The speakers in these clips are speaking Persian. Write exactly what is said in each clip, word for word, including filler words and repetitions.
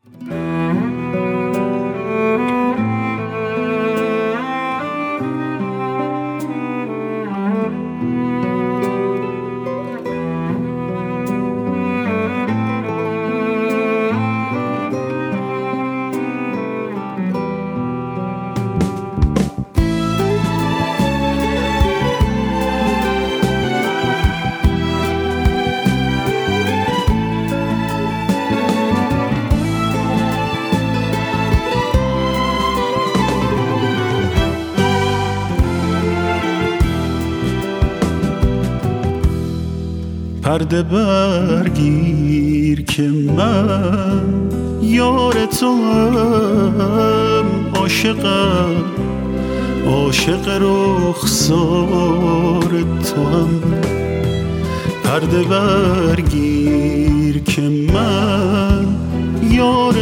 پرده برگیر که من یار توام، عاشقم عاشق رخسار توام. پرده برگیر که من یار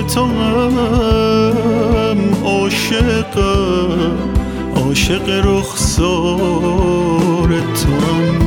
توام، عاشقم عاشق رخسار توام.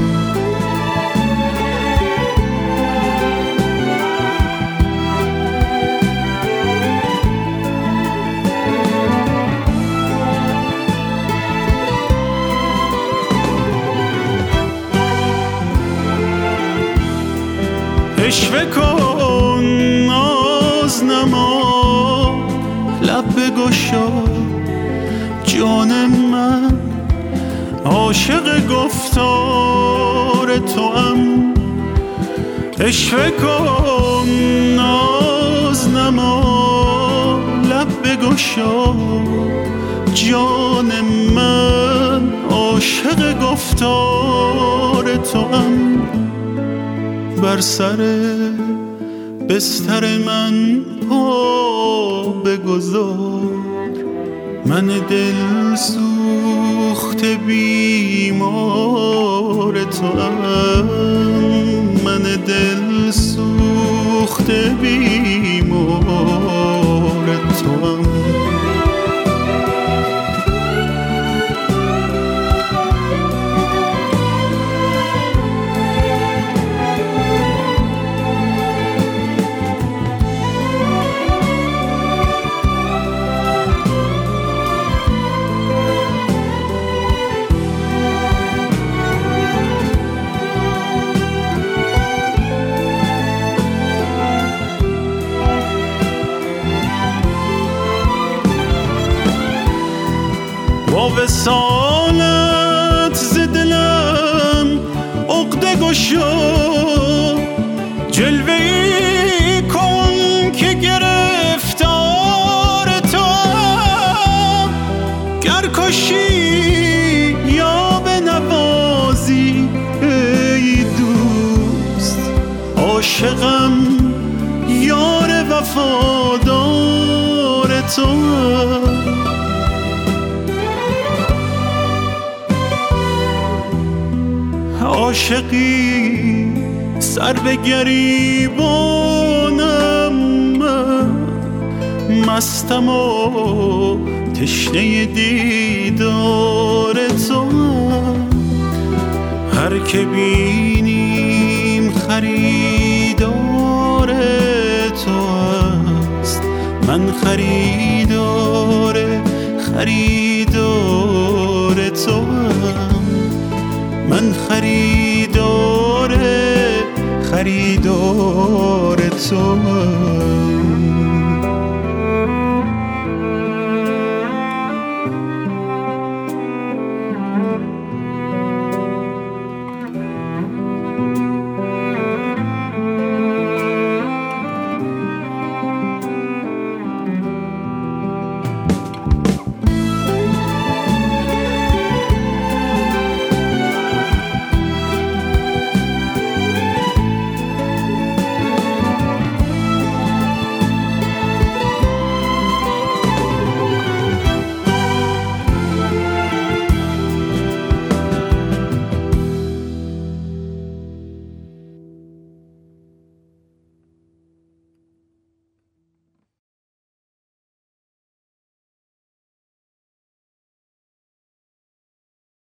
عشوه کن ناز نما، لب بگشا جان من، عاشق گفتار توام. عشوه کن ناز نما، لب بگشا جان من، عاشق گفتار توام. بر سر بستر من پا بگذار، من دل سوخته بیمار توام. من دل سوخته بیمار توام. با وصالت ز دلم عقده گشا، جلوه‌ای کن که گرفتار توام. گر کشی یا بنوازی ای دوست، عاشقم یار وفادار توام. عاشقی سر به گریبانم، من مستم و تشنه دیدار توام. هر که بینیم خریدار تو است، من خریدار خریدار توام. من خریدار خریدار تو.